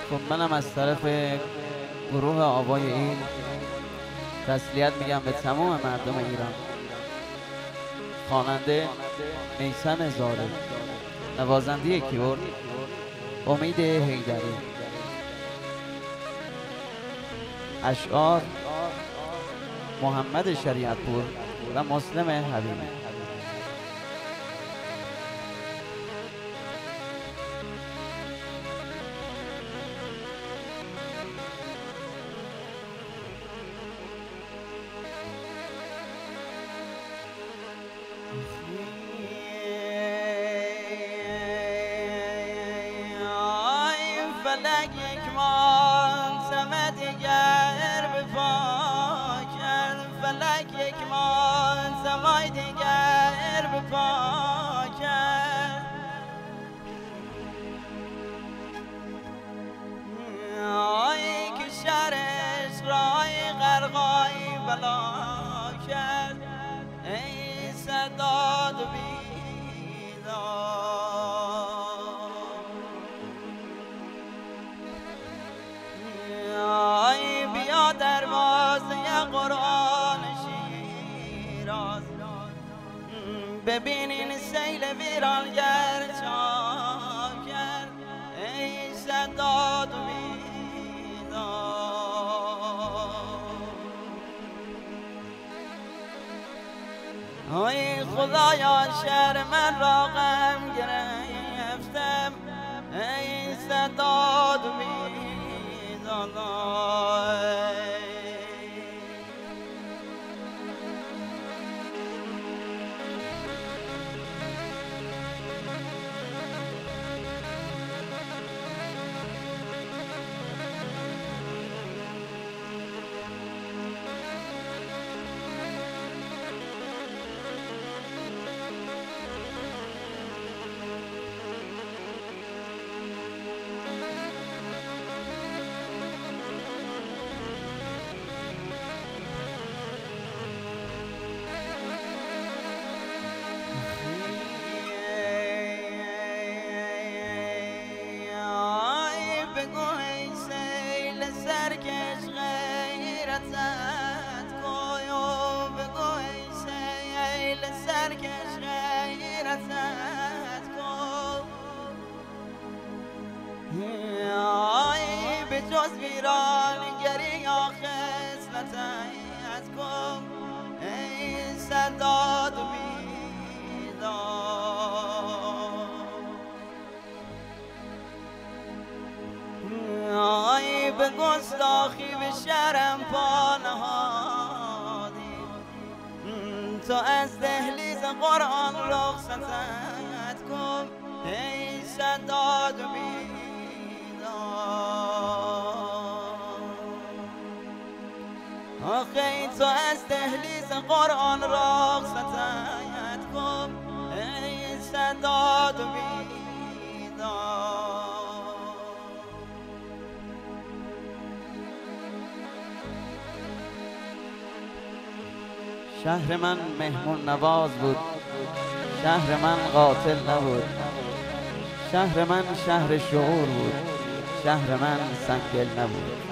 خب منم از طرف گروه آوای این تسلیت میگم به تمام مردم ایران. خواننده میثم زارع، نوازنده کیبورد امید حیدری، اشعار محمد شریعتپور و مسلم حبیبی. فلک یک ماه دیگر به پا کرد، فلک یک ماه دیگر به پا کرد. آی که شرش رای غرقای بلا کرد، ای صداد و بیدار. دروازه قرآن شیراز، ببینین سیل ویرانگر چا کرد، ای صداد و بیدار. ای خدایا شهر من را غم گرفتم، ای صداد و بیدار. سرکش غیرتت کویو بگو ای سیل، سرکش غیرتت کو. آی به جز ویرانگری یا خصلتت کو، ای صداد و بیدار. آی به گستاخی به شرم پا نهادی، تو از دهلیز قرآن رخصتت کن، ای صداد و بیدار. آخه تو از دهلیز قرآن رخصتت کن، ای صداد و بیدار. شهر من مهمون نواز بود، شهر من قاتل نبود. شهر من شهر شعور بود، شهر من سنگل نبود.